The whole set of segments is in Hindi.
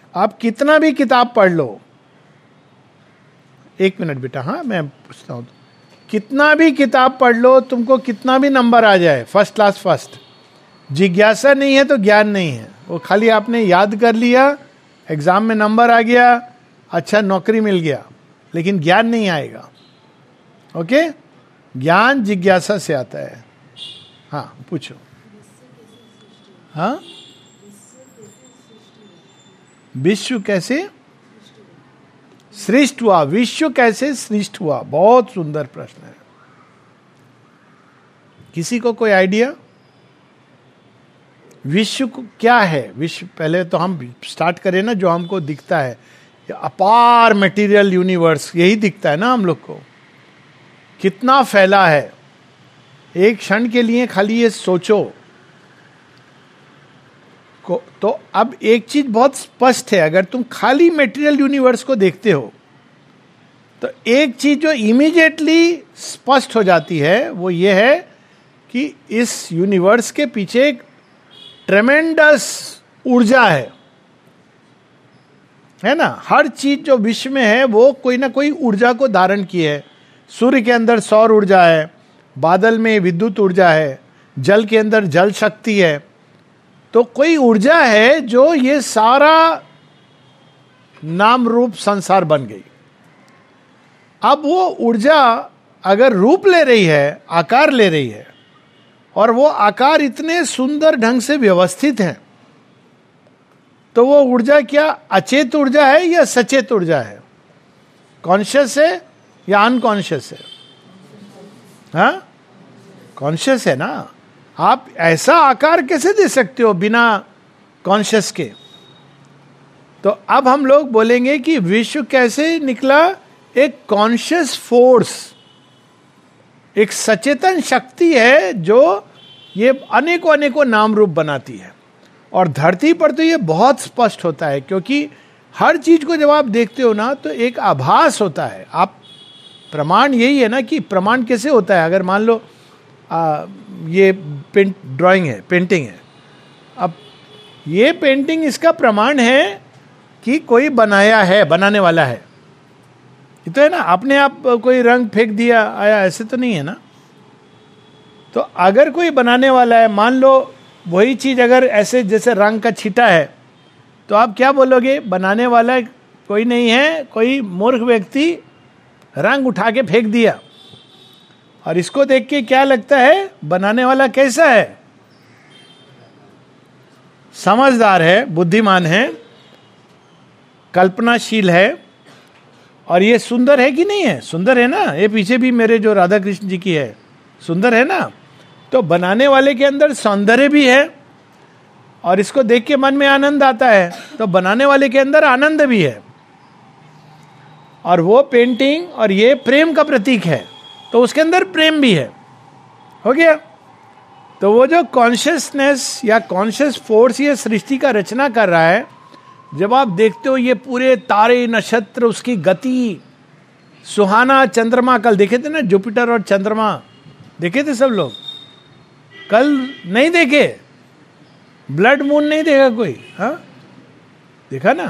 आप कितना भी किताब पढ़ लो, एक मिनट बेटा, हाँ मैं पूछता हूं, कितना भी किताब पढ़ लो, तुमको कितना भी नंबर आ जाए, फर्स्ट क्लास फर्स्ट, जिज्ञासा नहीं है तो ज्ञान नहीं है। वो खाली आपने याद कर लिया, एग्जाम में नंबर आ गया, अच्छा नौकरी मिल गया, लेकिन ज्ञान नहीं आएगा। ओके, ज्ञान जिज्ञासा से आता है। हाँ पूछो। हाँ, विश्व कैसे सृष्ट हुआ, विश्व कैसे सृष्ट हुआ, बहुत सुंदर प्रश्न है। किसी को कोई आइडिया? विश्व क्या है? विश्व, पहले तो हम स्टार्ट करें ना, जो हमको दिखता है अपार मटेरियल यूनिवर्स, यही दिखता है ना हम लोग को, कितना फैला है। एक क्षण के लिए खाली ये सोचो तो अब एक चीज बहुत स्पष्ट है, अगर तुम खाली मटेरियल यूनिवर्स को देखते हो तो एक चीज जो इमीडिएटली स्पष्ट हो जाती है वो ये है कि इस यूनिवर्स के पीछे एक ट्रेमेंडस ऊर्जा है ना। हर चीज जो विश्व में है वो कोई ना कोई ऊर्जा को धारण किए है। सूर्य के अंदर सौर ऊर्जा है, बादल में विद्युत ऊर्जा है, जल के अंदर जल शक्ति है। तो कोई ऊर्जा है जो ये सारा नाम रूप संसार बन गई। अब वो ऊर्जा अगर रूप ले रही है, आकार ले रही है, और वो आकार इतने सुंदर ढंग से व्यवस्थित है, तो वो ऊर्जा क्या अचेत ऊर्जा है या सचेत ऊर्जा है? कॉन्शियस है या अनकॉन्शियस है? हाँ, कॉन्शियस है ना। आप ऐसा आकार कैसे दे सकते हो बिना कॉन्शियस के? तो अब हम लोग बोलेंगे कि विश्व कैसे निकला, एक कॉन्शियस फोर्स, एक सचेतन शक्ति है जो ये अनेकों अनेकों नाम रूप बनाती है। और धरती पर तो ये बहुत स्पष्ट होता है, क्योंकि हर चीज को जब आप देखते हो ना तो एक आभास होता है। आप प्रमाण यही है ना, कि प्रमाण कैसे होता है? अगर मान लो ये ड्राइंग है, पेंटिंग है, अब ये पेंटिंग इसका प्रमाण है कि कोई बनाया है, बनाने वाला है। ये तो है ना, अपने आप कोई रंग फेंक दिया आया, ऐसे तो नहीं है ना। तो अगर कोई बनाने वाला है, मान लो वही चीज अगर ऐसे जैसे रंग का छींटा है, तो आप क्या बोलोगे? बनाने वाला कोई नहीं है, कोई मूर्ख व्यक्ति रंग उठा के फेंक दिया। और इसको देख के क्या लगता है? बनाने वाला कैसा है? समझदार है, बुद्धिमान है, कल्पनाशील है। और ये सुंदर है कि नहीं है? सुंदर है ना। ये पीछे भी मेरे जो राधा कृष्ण जी की है, सुंदर है ना। तो बनाने वाले के अंदर सौंदर्य भी है और इसको देख के मन में आनंद आता है, तो बनाने वाले के अंदर आनंद भी है। और वो पेंटिंग और ये प्रेम का प्रतीक है, तो उसके अंदर प्रेम भी है। हो गया। तो वो जो कॉन्शियसनेस या कॉन्शियस फोर्स ये सृष्टि का रचना कर रहा है, जब आप देखते हो ये पूरे तारे नक्षत्र, उसकी गति, सुहाना चंद्रमा, कल देखे थे ना जुपिटर और चंद्रमा, देखे थे सब लोग? कल नहीं देखे? ब्लड मून नहीं देखा कोई? हाँ देखा ना।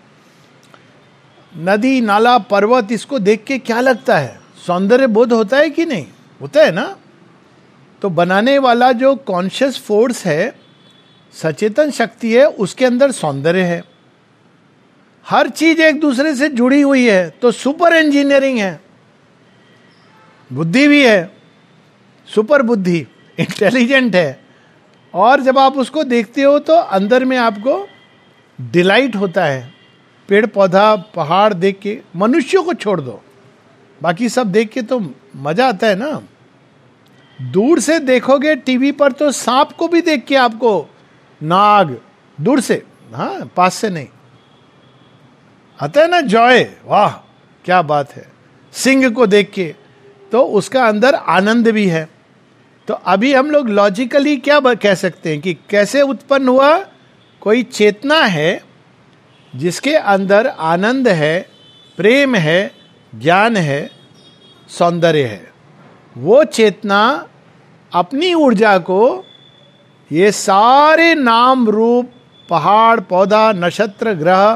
नदी नाला पर्वत, इसको देख के क्या लगता है? सौंदर्य बोध होता है कि नहीं? होता है ना। तो बनाने वाला जो कॉन्शियस फोर्स है, सचेतन शक्ति है, उसके अंदर सौंदर्य है। हर चीज एक दूसरे से जुड़ी हुई है, तो सुपर इंजीनियरिंग है, बुद्धि भी है, सुपर बुद्धि, इंटेलिजेंट है। और जब आप उसको देखते हो तो अंदर में आपको डिलाइट होता है। पेड़ पौधा पहाड़ देख के, मनुष्यों को छोड़ दो, बाकी सब देख के तो मजा आता है ना। दूर से देखोगे टीवी पर तो सांप को भी देख के आपको, नाग दूर से, हाँ पास से नहीं, आता है ना जॉय, वाह क्या बात है। सिंह को देख के तो उसका अंदर आनंद भी है। तो अभी हम लोग लॉजिकली क्या कह सकते हैं कि कैसे उत्पन्न हुआ? कोई चेतना है जिसके अंदर आनंद है, प्रेम है, ज्ञान है, सौंदर्य है। वो चेतना अपनी ऊर्जा को ये सारे नाम रूप पहाड़ पौधा, नक्षत्र, ग्रह,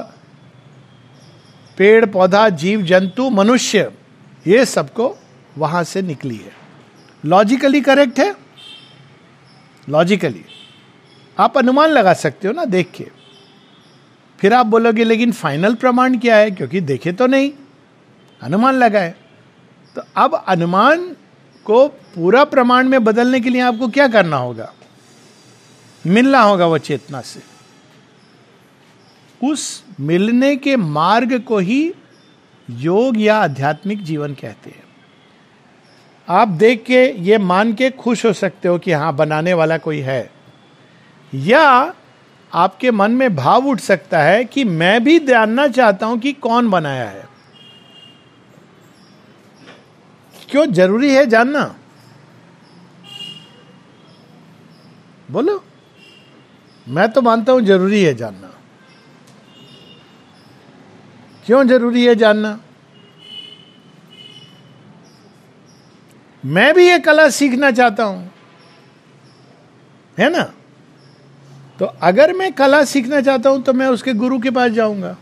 पेड़ पौधा, जीव जंतु, मनुष्य, ये सबको वहां से निकली है। लॉजिकली करेक्ट है, लॉजिकली आप अनुमान लगा सकते हो ना देख के। फिर आप बोलोगे लेकिन फाइनल प्रमाण क्या है, क्योंकि देखे तो नहीं, अनुमान लगाए। तो अब अनुमान को पूरा प्रमाण में बदलने के लिए आपको क्या करना होगा? मिलना होगा वो चेतना से। उस मिलने के मार्ग को ही योग या आध्यात्मिक जीवन कहते हैं। आप देख के ये मान के खुश हो सकते हो कि हाँ बनाने वाला कोई है, या आपके मन में भाव उठ सकता है कि मैं भी जानना चाहता हूं कि कौन बनाया है। क्यों जरूरी है जानना? बोलो। मैं तो मानता हूं जरूरी है जानना। क्यों जरूरी है जानना? मैं भी ये कला सीखना चाहता हूं, है ना? तो अगर मैं कला सीखना चाहता हूं तो मैं उसके गुरु के पास जाऊंगा।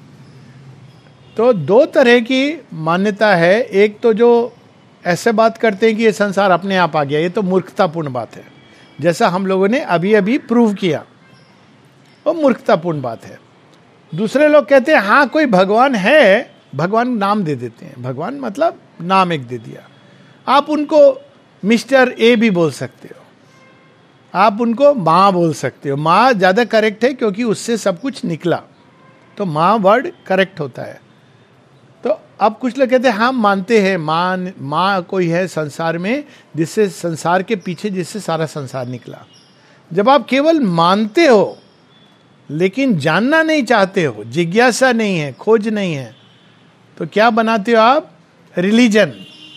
तो दो तरह की मान्यता है। एक तो जो ऐसे बात करते हैं कि ये संसार अपने आप आ गया, ये तो मूर्खतापूर्ण बात है, जैसा हम लोगों ने अभी अभी प्रूव किया, वो मूर्खतापूर्ण बात है। दूसरे लोग कहते हैं हाँ कोई भगवान है, भगवान नाम दे देते हैं, भगवान मतलब नाम एक दे दिया। आप उनको मिस्टर ए भी बोल सकते हो, आप उनको माँ बोल सकते हो। माँ ज्यादा करेक्ट है क्योंकि उससे सब कुछ निकला, तो माँ वर्ड करेक्ट होता है। तो अब कुछ लोग कहते हैं हाँ मानते हैं माँ कोई है संसार में, जिससे संसार के पीछे जिससे सारा संसार निकला। जब आप केवल मानते हो लेकिन जानना नहीं चाहते हो, जिज्ञासा नहीं है, खोज नहीं है, तो क्या बनाते हो आप? रिलीजन।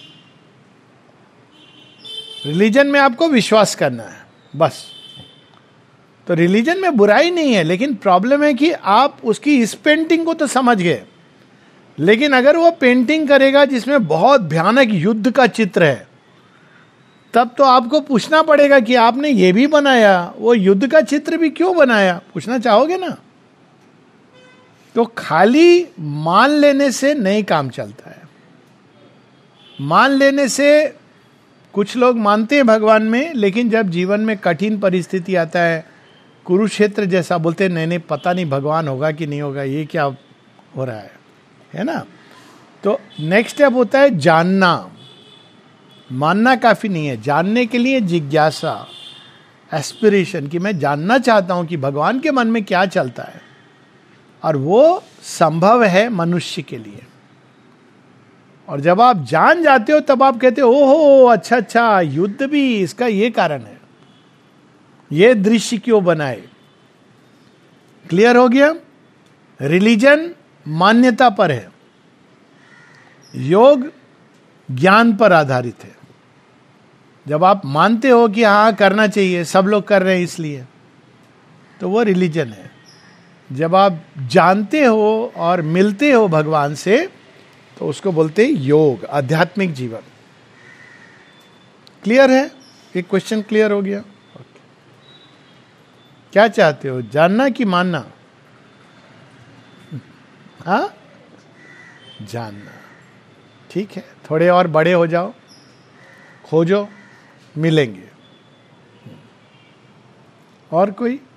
रिलीजन में आपको विश्वास करना है बस। तो रिलीजन में बुराई नहीं है, लेकिन प्रॉब्लम है कि आप उसकी इस पेंटिंग को तो समझ गए, लेकिन अगर वो पेंटिंग करेगा जिसमें बहुत भयानक युद्ध का चित्र है, तब तो आपको पूछना पड़ेगा कि आपने ये भी बनाया, वो युद्ध का चित्र भी क्यों बनाया, पूछना चाहोगे ना? तो खाली मान लेने से नहीं काम चलता है। मान लेने से कुछ लोग मानते हैं भगवान में, लेकिन जब जीवन में कठिन परिस्थिति आता है, कुरुक्षेत्र जैसा, बोलते हैं नहीं नहीं पता नहीं भगवान होगा कि नहीं होगा, ये क्या हो रहा है ना? तो नेक्स्ट स्टेप होता है जानना। मानना काफी नहीं है, जानने के लिए जिज्ञासा, एस्पिरेशन, कि मैं जानना चाहता हूं कि भगवान के मन में क्या चलता है, और वो संभव है मनुष्य के लिए। और जब आप जान जाते हो तब आप कहते हो ओहो अच्छा अच्छा, युद्ध भी इसका ये कारण है, ये दृश्य क्यों बनाए। क्लियर हो गया? रिलीजन मान्यता पर है, योग ज्ञान पर आधारित है। जब आप मानते हो कि हाँ करना चाहिए, सब लोग कर रहे हैं इसलिए, तो वो रिलीजन है। जब आप जानते हो और मिलते हो भगवान से, तो उसको बोलते हैं योग, आध्यात्मिक जीवन। क्लियर है? एक क्वेश्चन क्लियर हो गया? okay. क्या चाहते हो, जानना कि मानना? हाँ जानना। ठीक है, थोड़े और बड़े हो जाओ, खोजो, मिलेंगे। और कोई?